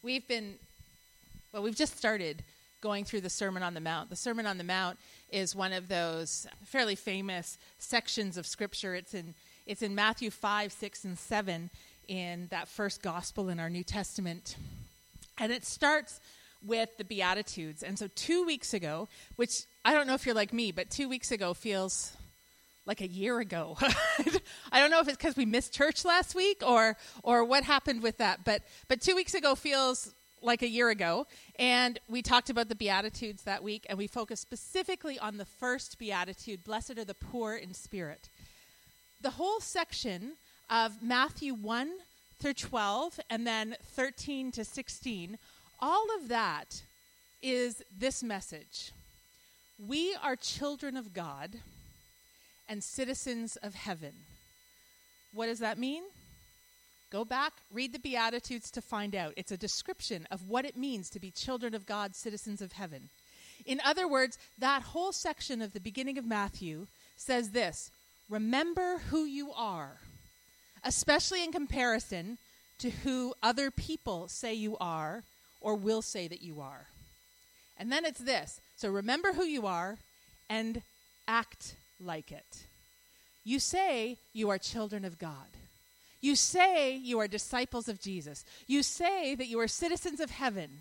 we've just started going through the Sermon on the Mount. The Sermon on the Mount is one of those fairly famous sections of Scripture. It's in Matthew 5, 6, and 7 in that first gospel in our New Testament. And it starts with the Beatitudes. And so 2 weeks ago, which I don't know if you're like me, but 2 weeks ago feels like a year ago. I don't know if it's because we missed church last week or what happened with that. But 2 weeks ago feels like a year ago. And we talked about the Beatitudes that week, and we focused specifically on the first Beatitude, blessed are the poor in spirit. The whole section of Matthew 1 through 12 and then 13 to 16, all of that is this message. We are children of God and citizens of heaven. What does that mean? Go back, read the Beatitudes to find out. It's a description of what it means to be children of God, citizens of heaven. In other words, that whole section of the beginning of Matthew says this: remember who you are, especially in comparison to who other people say you are or will say that you are. And then it's this: so remember who you are and act like it. You say you are children of God. You say you are disciples of Jesus. You say that you are citizens of heaven.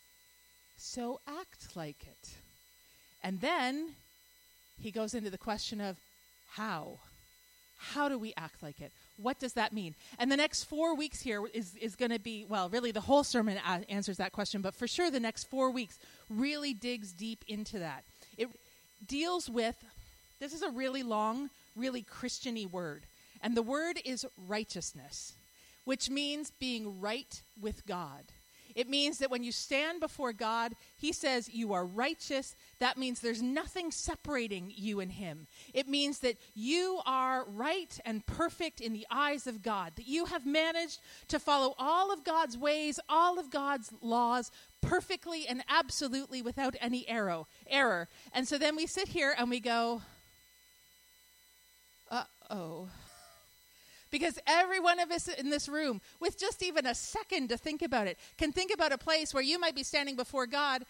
So act like it. And then he goes into the question of how. How do we act like it? What does that mean? And the next 4 weeks here is going to be, well, really the whole sermon answers that question, but for sure the next 4 weeks really digs deep into that. It deals with, this is a really long, really Christian-y word, and the word is righteousness, which means being right with God. It means that when you stand before God, he says you are righteous. That means there's nothing separating you and him. It means that you are right and perfect in the eyes of God, that you have managed to follow all of God's ways, all of God's laws perfectly and absolutely without any error. And so then we sit here and we go, uh-oh. Because every one of us in this room, with just even a second to think about it, can think about a place where you might be standing before God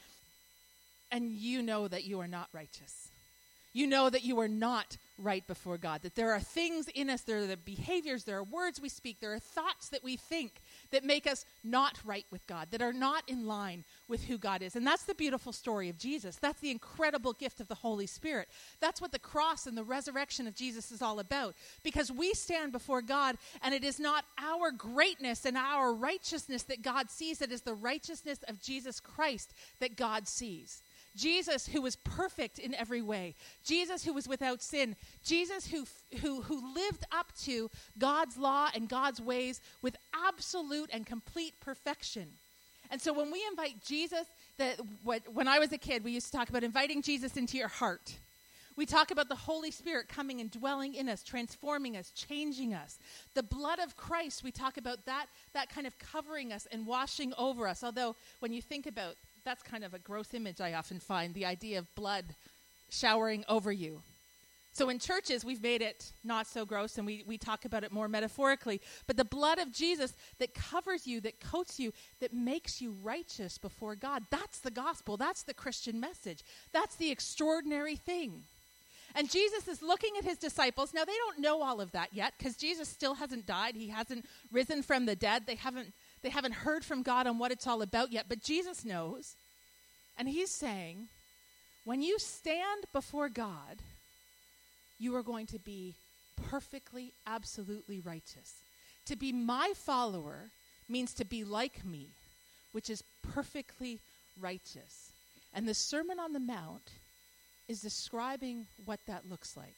and you know that you are not righteous. You know that you are not right before God, that there are things in us, there are the behaviors, there are words we speak, there are thoughts that we think that make us not right with God, that are not in line with who God is. And that's the beautiful story of Jesus. That's the incredible gift of the Holy Spirit. That's what the cross and the resurrection of Jesus is all about. Because we stand before God, and it is not our greatness and our righteousness that God sees, it is the righteousness of Jesus Christ that God sees. Jesus, who was perfect in every way. Jesus, who was without sin. Jesus, who lived up to God's law and God's ways with absolute and complete perfection. And so when we invite Jesus, when I was a kid, we used to talk about inviting Jesus into your heart. We talk about the Holy Spirit coming and dwelling in us, transforming us, changing us. The blood of Christ, we talk about that kind of covering us and washing over us. Although when you think about, that's kind of a gross image I often find, the idea of blood showering over you. So in churches, we've made it not so gross, and we talk about it more metaphorically. But the blood of Jesus that covers you, that coats you, that makes you righteous before God, that's the gospel. That's the Christian message. That's the extraordinary thing. And Jesus is looking at his disciples. Now, they don't know all of that yet because Jesus still hasn't died. He hasn't risen from the dead. They haven't heard from God on what it's all about yet. But Jesus knows. And he's saying, when you stand before God, you are going to be perfectly, absolutely righteous. To be my follower means to be like me, which is perfectly righteous. And the Sermon on the Mount is describing what that looks like.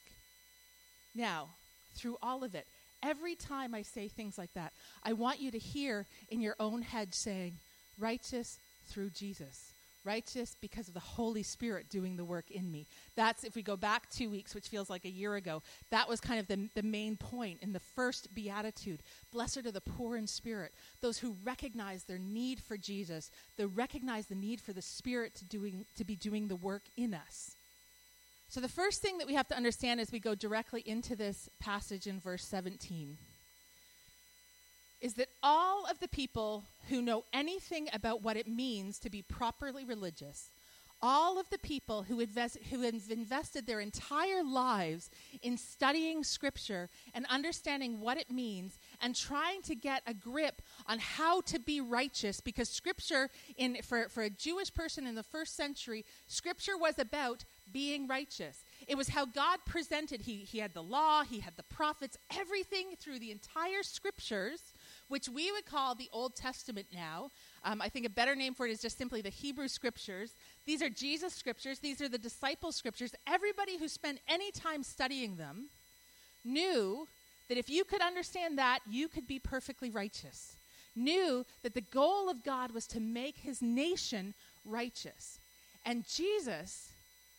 Now, through all of it, every time I say things like that, I want you to hear in your own head saying, righteous through Jesus. Righteous because of the Holy Spirit doing the work in me. That's, if we go back 2 weeks, which feels like a year ago, that was kind of the main point in the first beatitude. Blessed are the poor in spirit, those who recognize their need for Jesus, they recognize the need for the Spirit to be doing the work in us. So the first thing that we have to understand as we go directly into this passage in verse 17 is that all of the people who know anything about what it means to be properly religious, all of the people who have invested their entire lives in studying Scripture and understanding what it means and trying to get a grip on how to be righteous, because Scripture, for a Jewish person in the first century, Scripture was about being righteous. It was how God presented. He had the law, he had the prophets, everything through the entire Scriptures, which we would call the Old Testament now. I think a better name for it is just simply the Hebrew Scriptures. These are Jesus' Scriptures. These are the disciples' Scriptures. Everybody who spent any time studying them knew that if you could understand that, you could be perfectly righteous. Knew that the goal of God was to make his nation righteous. And Jesus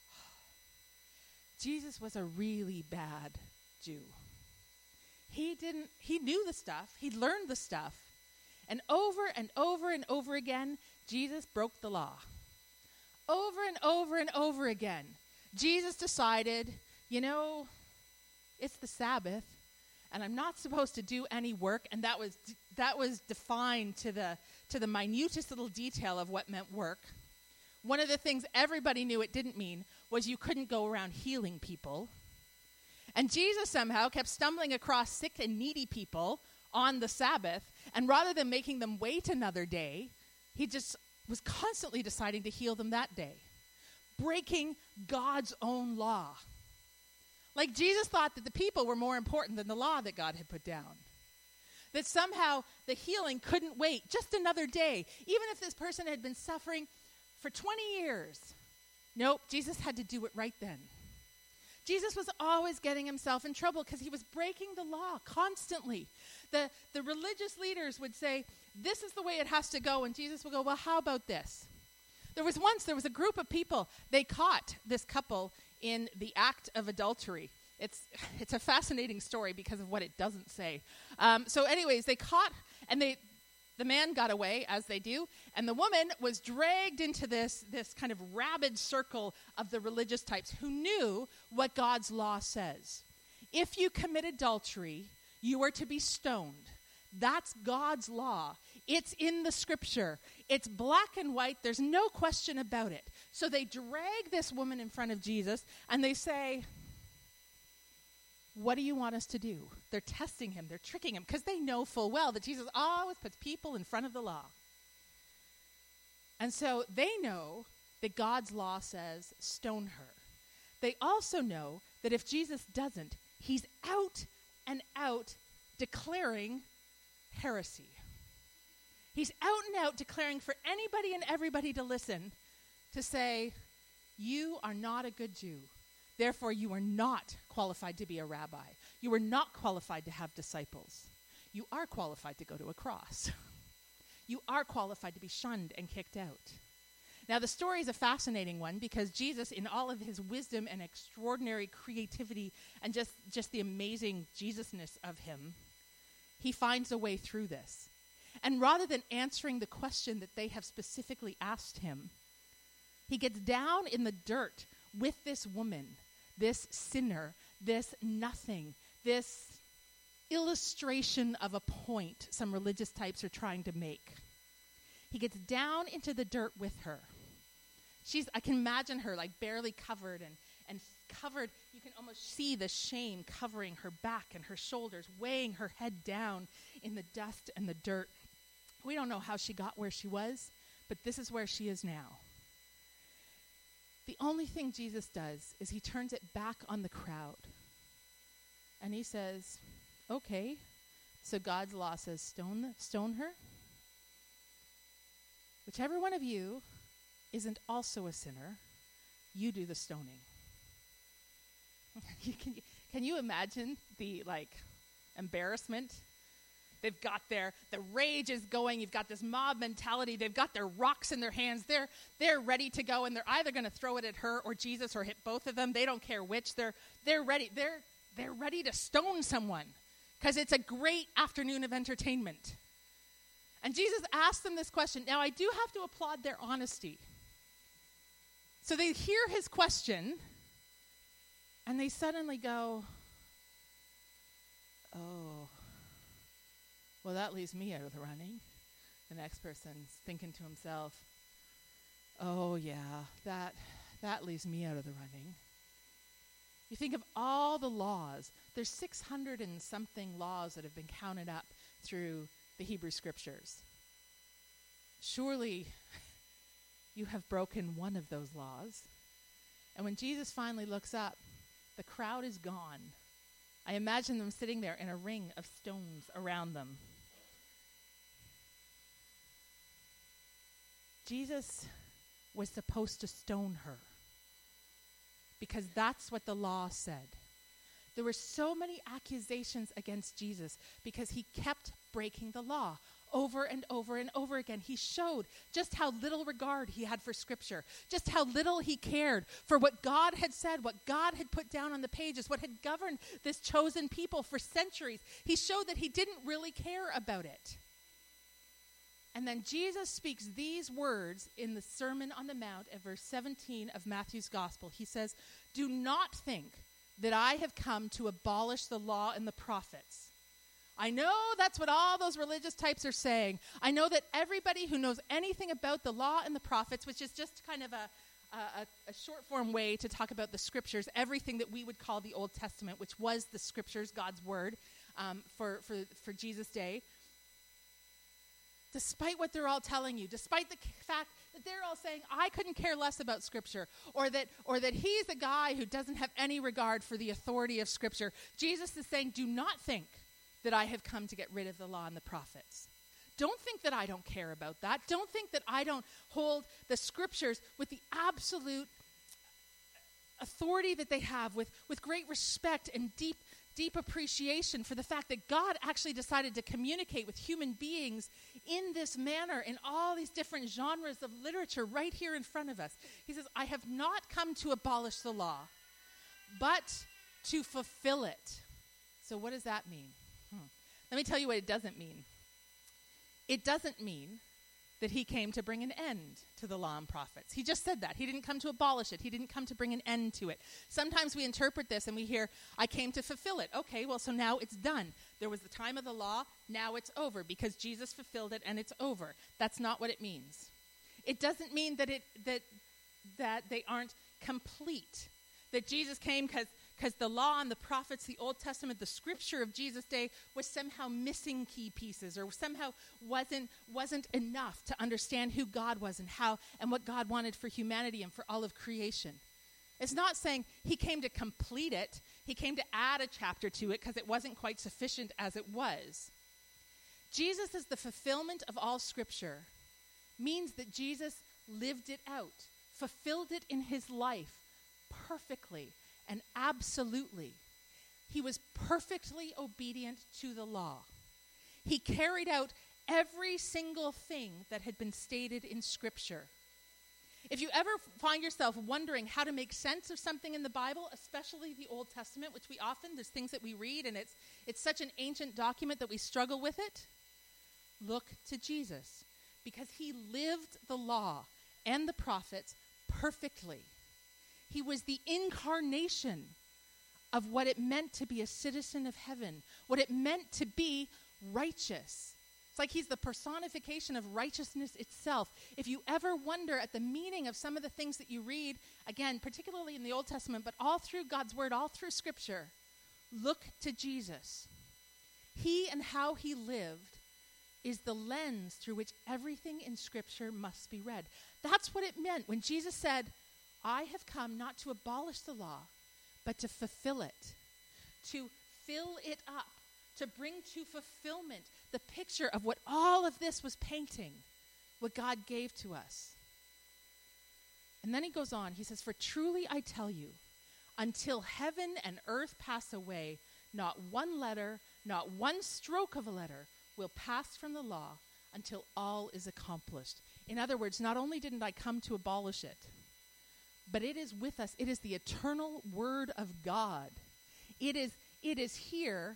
was a really bad Jew. He knew the stuff. He learned the stuff. And over and over and over again, Jesus broke the law. Over and over and over again, Jesus decided, it's the Sabbath, and I'm not supposed to do any work. And that was defined to the minutest little detail of what meant work. One of the things everybody knew it didn't mean was you couldn't go around healing people. And Jesus somehow kept stumbling across sick and needy people on the Sabbath, and rather than making them wait another day, he just was constantly deciding to heal them that day, breaking God's own law. Like Jesus thought that the people were more important than the law that God had put down. That somehow the healing couldn't wait just another day, even if this person had been suffering for 20 years. Nope, Jesus had to do it right then. Jesus was always getting himself in trouble because he was breaking the law constantly. The religious leaders would say, this is the way it has to go. And Jesus would go, well, how about this? There was a group of people, they caught this couple in the act of adultery. It's a fascinating story because of what it doesn't say. So anyways, they caught, and the man got away, as they do, and the woman was dragged into this kind of rabid circle of the religious types who knew what God's law says. If you commit adultery, you are to be stoned. That's God's law. It's in the Scripture. It's black and white. There's no question about it. So they drag this woman in front of Jesus, and they say, what do you want us to do? They're testing him. They're tricking him because they know full well that Jesus always puts people in front of the law. And so they know that God's law says stone her. They also know that if Jesus doesn't, he's out and out declaring heresy. He's out and out declaring for anybody and everybody to listen, to say, you are not a good Jew. Therefore, you are not qualified to be a rabbi. You are not qualified to have disciples. You are qualified to go to a cross. You are qualified to be shunned and kicked out. Now, the story is a fascinating one because Jesus, in all of his wisdom and extraordinary creativity and just the amazing Jesusness of him, he finds a way through this. And rather than answering the question that they have specifically asked him, he gets down in the dirt with this woman, this sinner, this nothing, this illustration of a point some religious types are trying to make. He gets down into the dirt with her. I can imagine her like barely covered and covered. You can almost see the shame covering her back and her shoulders, weighing her head down in the dust and the dirt. We don't know how she got where she was, but this is where she is now. The only thing Jesus does is he turns it back on the crowd. And he says, okay, so God's law says stone her. Whichever one of you isn't also a sinner, you do the stoning. Can you imagine the embarrassment? They've got the rage is going. You've got this mob mentality. They've got their rocks in their hands. They're ready to go, and they're either going to throw it at her or Jesus or hit both of them. They don't care which. They're ready. They're ready to stone someone because it's a great afternoon of entertainment. And Jesus asked them this question. Now, I do have to applaud their honesty. So they hear his question, and they suddenly go, oh, Well, that leaves me out of the running. The next person's thinking to himself, oh yeah, that leaves me out of the running. You think of all the laws. There's 600 and something laws that have been counted up through the Hebrew Scriptures. Surely you have broken one of those laws. And when Jesus finally looks up, the crowd is gone. I imagine them sitting there in a ring of stones around them. Jesus was supposed to stone her because that's what the law said. There were so many accusations against Jesus because he kept breaking the law over and over and over again. He showed just how little regard he had for Scripture, just how little he cared for what God had said, what God had put down on the pages, what had governed this chosen people for centuries. He showed that he didn't really care about it. And then Jesus speaks these words in the Sermon on the Mount at verse 17 of Matthew's Gospel. He says, "Do not think that I have come to abolish the law and the prophets." I know that's what all those religious types are saying. I know that everybody who knows anything about the law and the prophets, which is just kind of a short form way to talk about the Scriptures, everything that we would call the Old Testament, which was the Scriptures, God's Word, for Jesus' day. Despite what they're all telling you, despite the fact that they're all saying, I couldn't care less about Scripture, or that he's a guy who doesn't have any regard for the authority of Scripture, Jesus is saying, do not think that I have come to get rid of the law and the prophets. Don't think that I don't care about that. Don't think that I don't hold the Scriptures with the absolute authority that they have, with great respect and deep appreciation for the fact that God actually decided to communicate with human beings in this manner, in all these different genres of literature right here in front of us. He says, I have not come to abolish the law, but to fulfill it. So what does that mean? Let me tell you what it doesn't mean. It doesn't mean that he came to bring an end to the law and prophets. He just said that. He didn't come to abolish it. He didn't come to bring an end to it. Sometimes we interpret this and we hear, I came to fulfill it. Okay, well, so now it's done. There was the time of the law, now it's over because Jesus fulfilled it and it's over. That's not what it means. It doesn't mean that that they aren't complete. That Jesus came because the law and the prophets, the Old Testament, the Scripture of Jesus' day was somehow missing key pieces, or somehow wasn't enough to understand who God was and what God wanted for humanity and for all of creation. It's not saying he came to complete it. He came to add a chapter to it because it wasn't quite sufficient as it was. Jesus is the fulfillment of all Scripture. Means that Jesus lived it out, fulfilled it in his life perfectly and absolutely. He was perfectly obedient to the law. He carried out every single thing that had been stated in Scripture. If you ever find yourself wondering how to make sense of something in the Bible, especially the Old Testament, which there's things that we read and it's such an ancient document that we struggle with it, look to Jesus, because he lived the law and the prophets perfectly. He was the incarnation of what it meant to be a citizen of heaven, what it meant to be righteous. It's like he's the personification of righteousness itself. If you ever wonder at the meaning of some of the things that you read, again, particularly in the Old Testament, but all through God's Word, all through Scripture, look to Jesus. He and how he lived is the lens through which everything in Scripture must be read. That's what it meant when Jesus said, I have come not to abolish the law, but to fulfill it, to fill it up, to bring to fulfillment the picture of what all of this was painting, what God gave to us. And then he goes on, he says, for truly I tell you, until heaven and earth pass away, not one letter, not one stroke of a letter will pass from the law until all is accomplished. In other words, not only didn't I come to abolish it, but it is with us. It is the eternal Word of God. It is here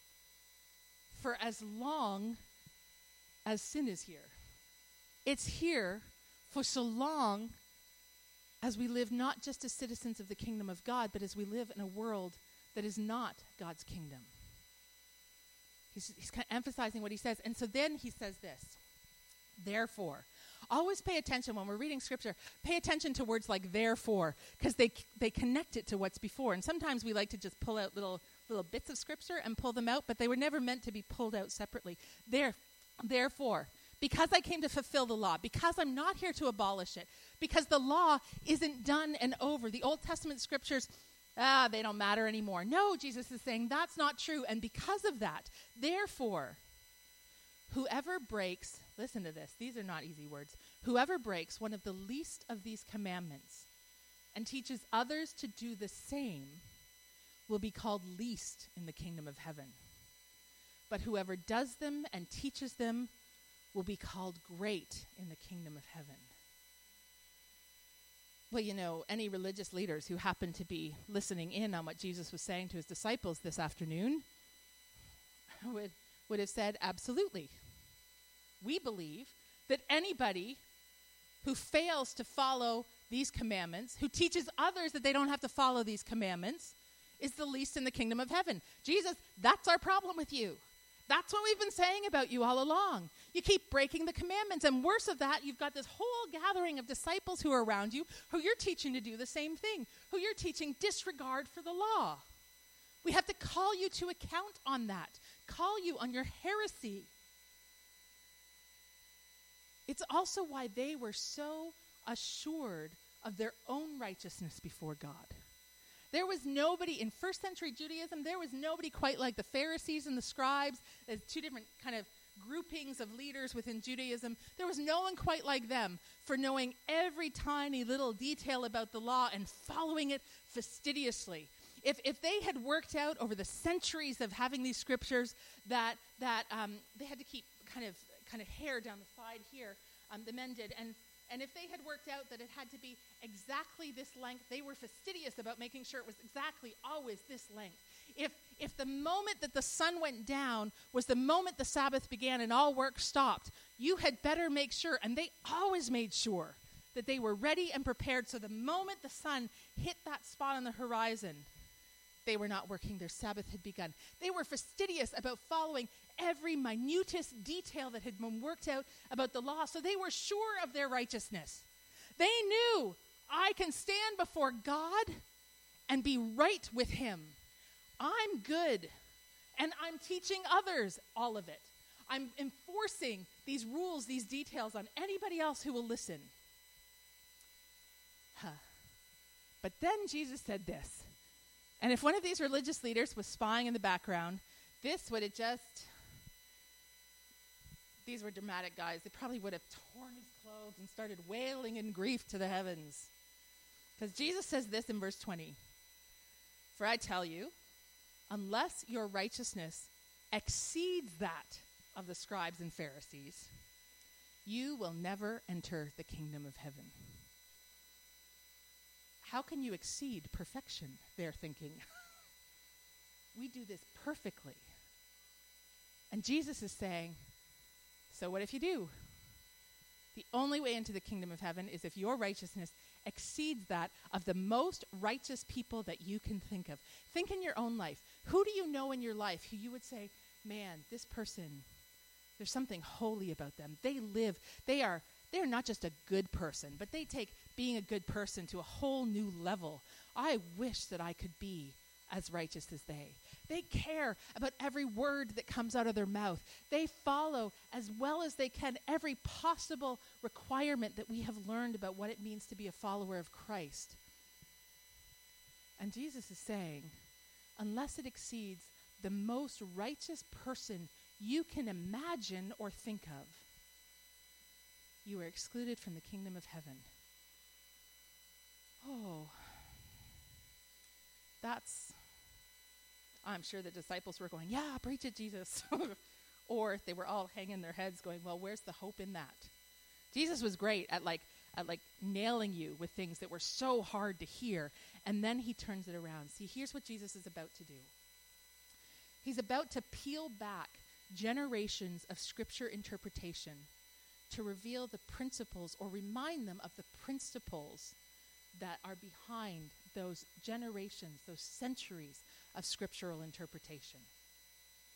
for as long as sin is here. It's here for so long as we live not just as citizens of the kingdom of God, but as we live in a world that is not God's kingdom. He's kind of emphasizing what he says. And so then he says this, therefore. Always pay attention when we're reading scripture. Pay attention to words like therefore, because they connect it to what's before. And sometimes we like to just pull out little bits of scripture and pull them out, but they were never meant to be pulled out separately. Therefore, because I came to fulfill the law, because I'm not here to abolish it, because the law isn't done and over. The Old Testament scriptures, they don't matter anymore. No, Jesus is saying that's not true. And because of that, therefore, whoever breaks, listen to this, these are not easy words. Whoever breaks one of the least of these commandments and teaches others to do the same will be called least in the kingdom of heaven. But whoever does them and teaches them will be called great in the kingdom of heaven. Well, you know, any religious leaders who happen to be listening in on what Jesus was saying to his disciples this afternoon would have said, absolutely. We believe that anybody who fails to follow these commandments, who teaches others that they don't have to follow these commandments, is the least in the kingdom of heaven. Jesus, that's our problem with you. That's what we've been saying about you all along. You keep breaking the commandments, and worse of that, you've got this whole gathering of disciples who are around you, who you're teaching to do the same thing, who you're teaching disregard for the law. We have to call you to account on that, call you on your heresy. It's also why they were so assured of their own righteousness before God. There was nobody in first century Judaism, there was nobody quite like the Pharisees and the scribes. There's two different kind of groupings of leaders within Judaism. There was no one quite like them for knowing every tiny little detail about the law and following it fastidiously. If they had worked out over the centuries of having these scriptures that they had to keep kind of hair down the side here, the men did, and if they had worked out that it had to be exactly this length, they were fastidious about making sure it was exactly always this length. If the moment that the sun went down was the moment the Sabbath began and all work stopped, you had better make sure, and they always made sure, that they were ready and prepared so the moment the sun hit that spot on the horizon, they were not working, their Sabbath had begun. They were fastidious about following every minutest detail that had been worked out about the law, so they were sure of their righteousness. They knew, I can stand before God and be right with him. I'm good, and I'm teaching others all of it. I'm enforcing these rules, these details on anybody else who will listen. But then Jesus said this, and if one of these religious leaders was spying in the background, this would have these were dramatic guys. They probably would have torn his clothes and started wailing in grief to the heavens. Because Jesus says this in verse 20. For I tell you, unless your righteousness exceeds that of the scribes and Pharisees, you will never enter the kingdom of heaven. How can you exceed perfection? They're thinking. We do this perfectly. And Jesus is saying, so what if you do? The only way into the kingdom of heaven is if your righteousness exceeds that of the most righteous people that you can think of. Think in your own life. Who do you know in your life who you would say, man, this person, there's something holy about them. They are not just a good person, but they take being a good person to a whole new level. I wish that I could be as righteous as they. They care about every word that comes out of their mouth. They follow as well as they can every possible requirement that we have learned about what it means to be a follower of Christ. And Jesus is saying, unless it exceeds the most righteous person you can imagine or think of, you are excluded from the kingdom of heaven. Oh, I'm sure the disciples were going, yeah, preach it, Jesus. Or they were all hanging their heads going, well, where's the hope in that? Jesus was great at nailing you with things that were so hard to hear. And then he turns it around. See, here's what Jesus is about to do. He's about to peel back generations of scripture interpretation to reveal the principles or remind them of the principles that are behind those generations, those centuries of scriptural interpretation.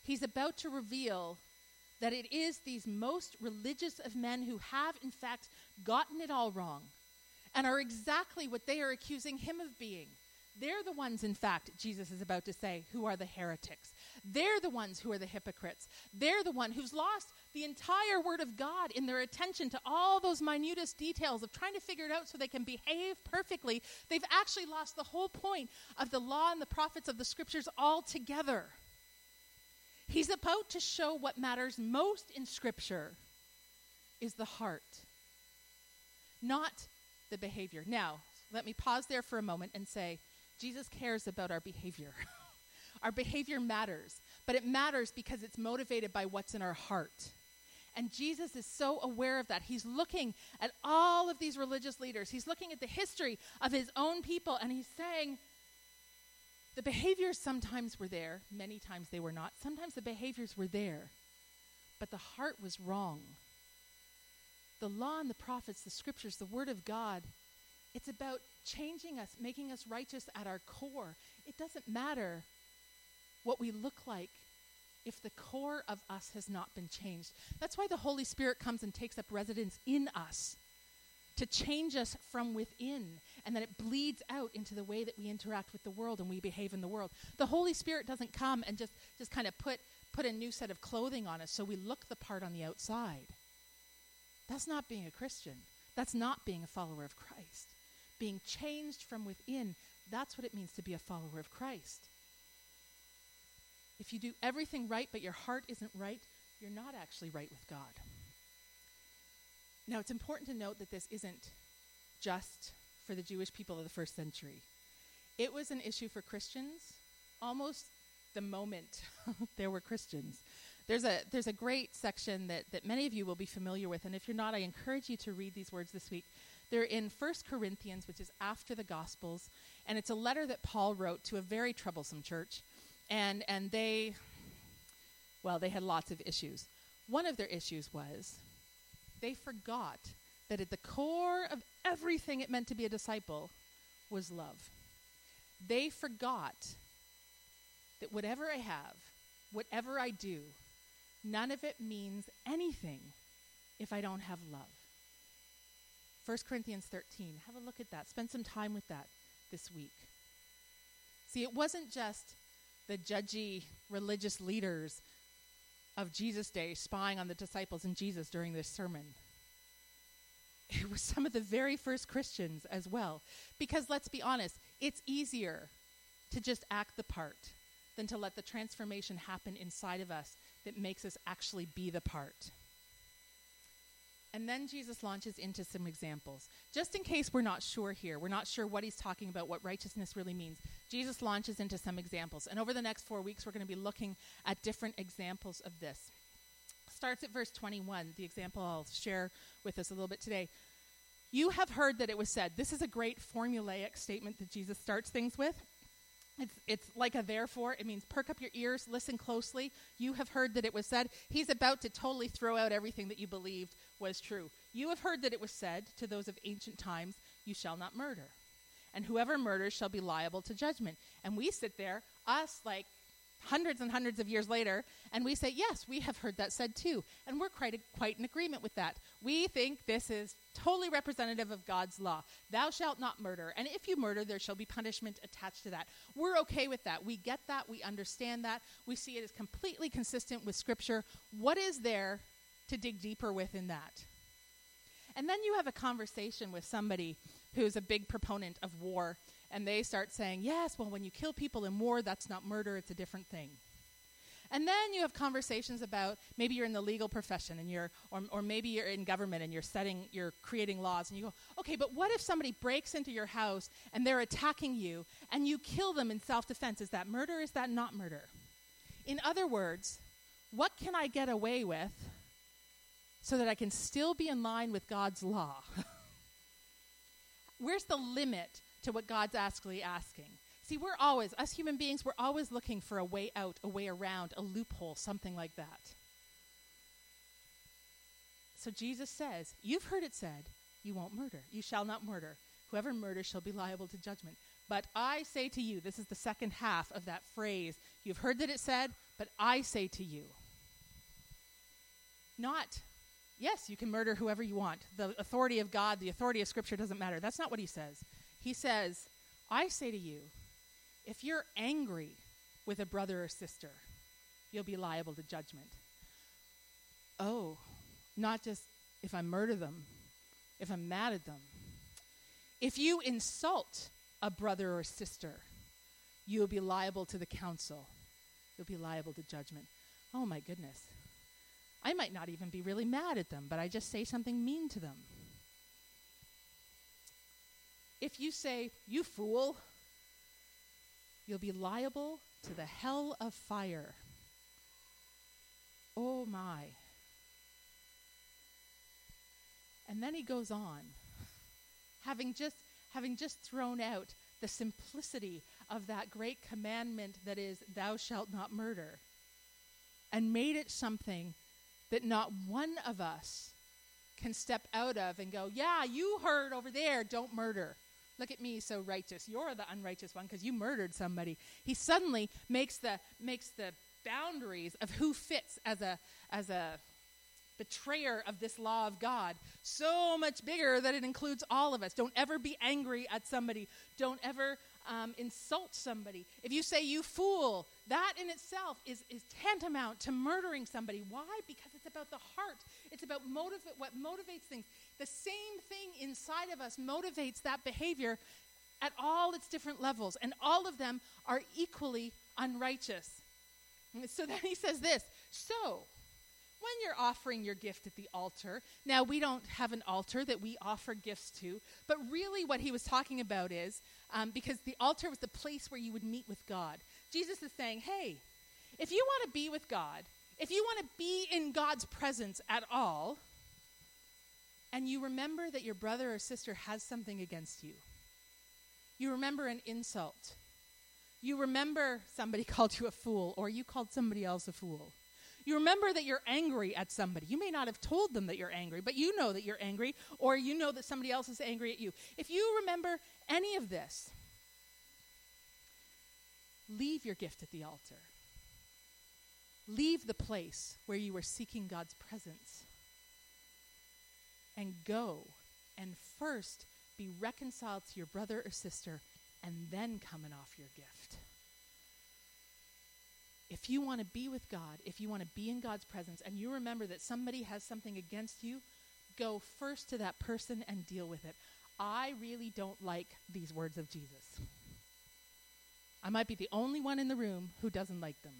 He's about to reveal that it is these most religious of men who have, in fact, gotten it all wrong and are exactly what they are accusing him of being. They're the ones, in fact, Jesus is about to say, who are the heretics. They're the ones who are the hypocrites. They're the one who's lost the entire word of God in their attention to all those minutest details of trying to figure it out so they can behave perfectly. They've actually lost the whole point of the law and the prophets of the scriptures altogether. He's about to show what matters most in Scripture is the heart, not the behavior. Now, let me pause there for a moment and say, Jesus cares about our behavior. Our behavior matters, but it matters because it's motivated by what's in our heart. And Jesus is so aware of that. He's looking at all of these religious leaders. He's looking at the history of his own people, and he's saying, the behaviors sometimes were there, many times they were not. Sometimes the behaviors were there, but the heart was wrong. The law and the prophets, the scriptures, the word of God, it's about changing us, making us righteous at our core. It doesn't matter what we look like if the core of us has not been changed. That's why the Holy Spirit comes and takes up residence in us, to change us from within, and that it bleeds out into the way that we interact with the world and we behave in the world. The Holy Spirit doesn't come and just kind of put a new set of clothing on us so we look the part on the outside. That's not being a Christian. That's not being a follower of Christ. Being changed from within, that's what it means to be a follower of Christ. If you do everything right but your heart isn't right, you're not actually right with God. Now, it's important to note that this isn't just for the Jewish people of the first century. It was an issue for Christians almost the moment there were Christians. There's a great section that many of you will be familiar with, and if you're not, I encourage you to read these words this week. They're in 1 Corinthians, which is after the Gospels, and it's a letter that Paul wrote to a very troublesome church, and they had lots of issues. One of their issues was they forgot that at the core of everything it meant to be a disciple was love. They forgot that whatever I have, whatever I do, none of it means anything if I don't have love. 1 Corinthians 13, have a look at that. Spend some time with that this week. See, it wasn't just the judgy religious leaders of Jesus' day spying on the disciples and Jesus during this sermon. It was some of the very first Christians as well. Because let's be honest, it's easier to just act the part than to let the transformation happen inside of us that makes us actually be the part. And then Jesus launches into some examples. Just in case we're not sure here, we're not sure what he's talking about, what righteousness really means, Jesus launches into some examples. And over the next 4 weeks, we're going to be looking at different examples of this. Starts at verse 21, the example I'll share with us a little bit today. You have heard that it was said. This is a great formulaic statement that Jesus starts things with. It's like a therefore. It means perk up your ears, listen closely. You have heard that it was said. He's about to totally throw out everything that you believed was true. You have heard that it was said to those of ancient times, you shall not murder. And whoever murders shall be liable to judgment. And we sit there, us like hundreds and hundreds of years later, and we say, yes, we have heard that said too. And we're quite in agreement with that. We think this is totally representative of God's law. Thou shalt not murder. And if you murder, there shall be punishment attached to that. We're okay with that. We get that. We understand that. We see it as completely consistent with Scripture. What is there to dig deeper with in that? And then you have a conversation with somebody who's a big proponent of war, and they start saying, yes, well, when you kill people in war, that's not murder, it's a different thing. And then you have conversations about maybe you're in the legal profession and or maybe you're in government and you're creating laws, and you go, okay, but what if somebody breaks into your house and they're attacking you and you kill them in self-defense? Is that murder? Is that not murder? In other words, what can I get away with so that I can still be in line with God's law? Where's the limit to what God's actually asking? See, us human beings, we're always looking for a way out, a way around, a loophole, something like that. So Jesus says, you've heard it said, you won't murder. You shall not murder. Whoever murders shall be liable to judgment. But I say to you, this is the second half of that phrase, you've heard that it said, But I say to you, not, yes, you can murder whoever you want. The authority of God, the authority of Scripture doesn't matter. That's not what he says. He says, I say to you, if you're angry with a brother or sister, you'll be liable to judgment. Oh, not just if I murder them, if I'm mad at them. If you insult a brother or sister, you'll be liable to the council. You'll be liable to judgment. Oh my goodness. I might not even be really mad at them, but I just say something mean to them. If you say, you fool, you'll be liable to the hell of fire. Oh my. And then he goes on, having just thrown out the simplicity of that great commandment that is, thou shalt not murder, and made it something that not one of us can step out of and go, yeah, you heard over there, don't murder. Look at me, so righteous. You're the unrighteous one because you murdered somebody. He suddenly makes the boundaries of who fits as a betrayer of this law of God so much bigger that it includes all of us. Don't ever be angry at somebody. Don't ever insult somebody. If you say you fool, that in itself is tantamount to murdering somebody. Why? Because it's about the heart. It's about what motivates things. The same thing inside of us motivates that behavior at all its different levels, and all of them are equally unrighteous. So then he says this, so when you're offering your gift at the altar, now we don't have an altar that we offer gifts to, but really what he was talking about is, because the altar was the place where you would meet with God. Jesus is saying, hey, if you want to be with God, if you want to be in God's presence at all, and you remember that your brother or sister has something against you, you remember an insult, you remember somebody called you a fool, or you called somebody else a fool, you remember that you're angry at somebody. You may not have told them that you're angry, but you know that you're angry, or you know that somebody else is angry at you. If you remember any of this, leave your gift at the altar. Leave the place where you were seeking God's presence and go and first be reconciled to your brother or sister and then come and offer your gift. If you want to be with God, if you want to be in God's presence, and you remember that somebody has something against you, go first to that person and deal with it. I really don't like these words of Jesus. I might be the only one in the room who doesn't like them.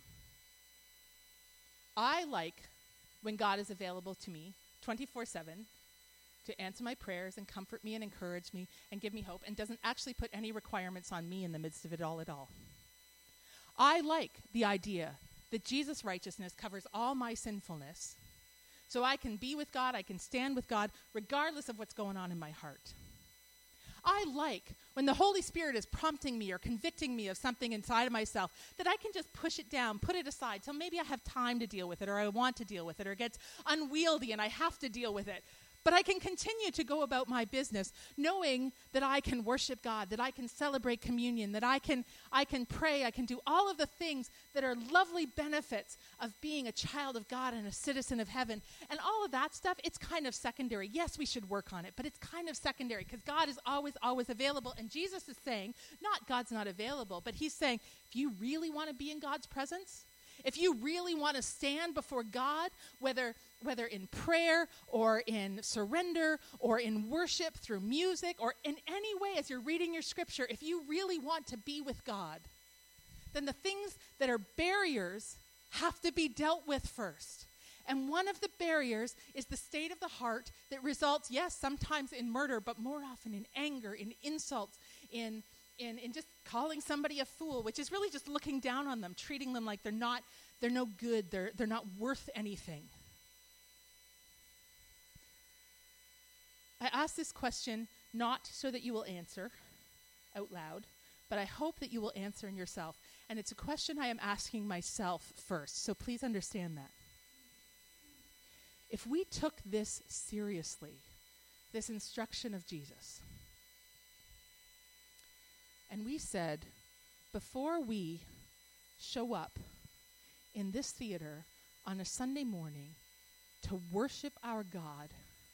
I like when God is available to me 24/7 to answer my prayers and comfort me and encourage me and give me hope, and doesn't actually put any requirements on me in the midst of it all at all. I like the idea that Jesus' righteousness covers all my sinfulness, so I can be with God, I can stand with God, regardless of what's going on in my heart. I like when the Holy Spirit is prompting me or convicting me of something inside of myself, that I can just push it down, put it aside, till maybe I have time to deal with it, or I want to deal with it, or it gets unwieldy and I have to deal with it. But I can continue to go about my business knowing that I can worship God, that I can celebrate communion, that I can pray, I can do all of the things that are lovely benefits of being a child of God and a citizen of heaven. And all of that stuff, it's kind of secondary. Yes, we should work on it, but it's kind of secondary because God is always, always available. And Jesus is saying, not God's not available, but he's saying, if you really want to be in God's presence, if you really want to stand before God, whether in prayer or in surrender or in worship through music or in any way as you're reading your scripture, if you really want to be with God, then the things that are barriers have to be dealt with first. And one of the barriers is the state of the heart that results, yes, sometimes in murder, but more often in anger, in insults, in just calling somebody a fool, which is really just looking down on them, treating them like they're no good, they're not worth anything. I ask this question not so that you will answer out loud, but I hope that you will answer in yourself. And it's a question I am asking myself first, so please understand that. If we took this seriously, this instruction of Jesus, and we said, before we show up in this theater on a Sunday morning to worship our God,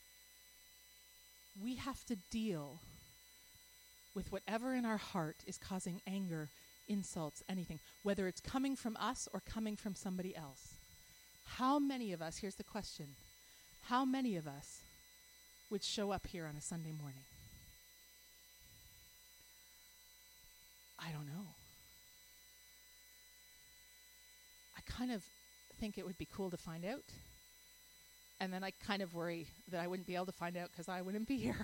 we have to deal with whatever in our heart is causing anger, insults, anything, whether it's coming from us or coming from somebody else. How many of us, here's the question, how many of us would show up here on a Sunday morning? I don't know. I kind of think it would be cool to find out. And then I kind of worry that I wouldn't be able to find out because I wouldn't be here.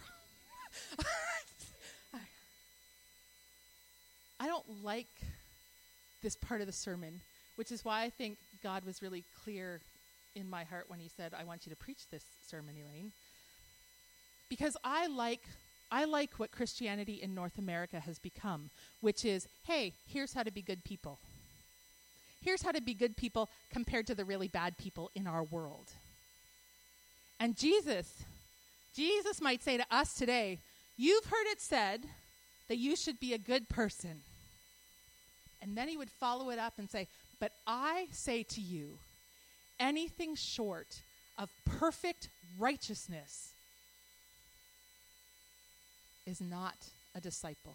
I don't like this part of the sermon, which is why I think God was really clear in my heart when he said, I want you to preach this sermon, Elaine. Because I like what Christianity in North America has become, which is, hey, here's how to be good people. Here's how to be good people compared to the really bad people in our world. And Jesus might say to us today, you've heard it said that you should be a good person. And then he would follow it up and say, but I say to you, anything short of perfect righteousness is not a disciple.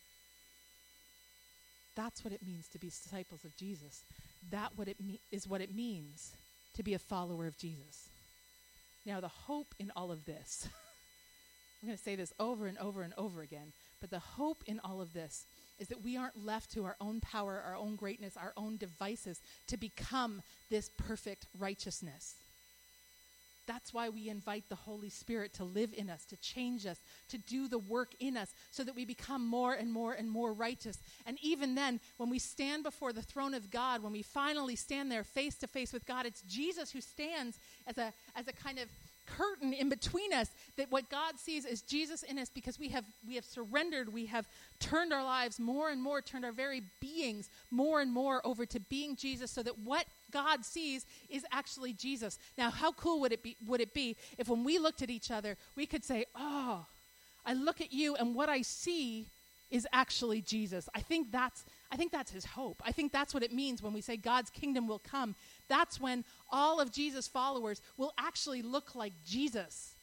That's what it means to be disciples of Jesus. Is what it means to be a follower of Jesus. Now, the hope in all of this, I'm going to say this over and over and over again, but the hope in all of this is that we aren't left to our own power, our own greatness, our own devices to become this perfect righteousness. That's why we invite the Holy Spirit to live in us, to change us, to do the work in us so that we become more and more and more righteous. And even then, when we stand before the throne of God, when we finally stand there face to face with God, it's Jesus who stands as a kind of curtain in between us, that what God sees is Jesus in us because we have surrendered, we have turned our lives more and more, turned our very beings more and more over to being Jesus, so that what God sees is actually Jesus. Now, how cool would it be if when we looked at each other, we could say, oh, I look at you and what I see is actually Jesus. I think that's his hope. I think that's what it means when we say God's kingdom will come. That's when all of Jesus' followers will actually look like Jesus.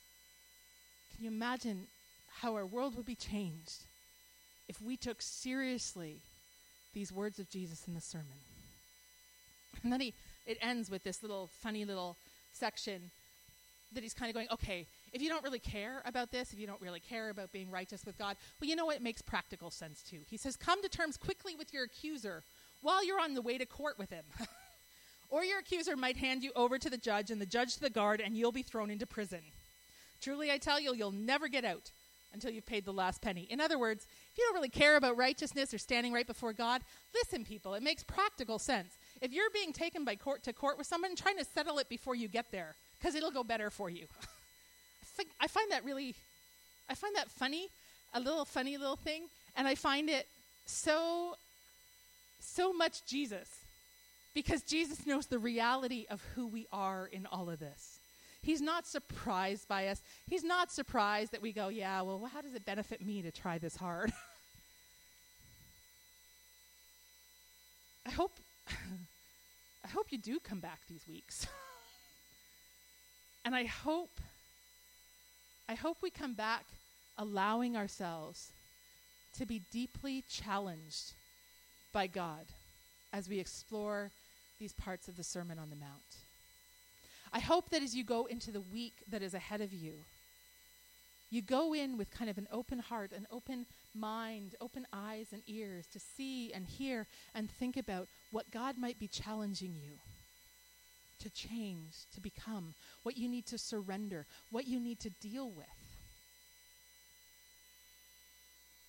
Can you imagine how our world would be changed if we took seriously these words of Jesus in the sermon? And then it ends with this little funny little section that he's kind of going, okay, if you don't really care about this, if you don't really care about being righteous with God, well, you know what? It makes practical sense too. He says, come to terms quickly with your accuser while you're on the way to court with him. Or your accuser might hand you over to the judge and the judge to the guard, and you'll be thrown into prison. Truly, I tell you, you'll never get out until you've paid the last penny. In other words, if you don't really care about righteousness or standing right before God, listen, people, it makes practical sense. If you're being taken by court to court with someone, trying to settle it before you get there, because it'll go better for you. I find that funny, a funny little thing, and I find it so much Jesus, because Jesus knows the reality of who we are in all of this. He's not surprised by us. He's not surprised that we go, yeah, well, how does it benefit me to try this hard? I hope you do come back these weeks. And I hope we come back allowing ourselves to be deeply challenged by God as we explore these parts of the Sermon on the Mount. I hope that as you go into the week that is ahead of you, you go in with kind of an open heart, an open mind, open eyes and ears to see and hear and think about what God might be challenging you to change, to become, what you need to surrender, what you need to deal with.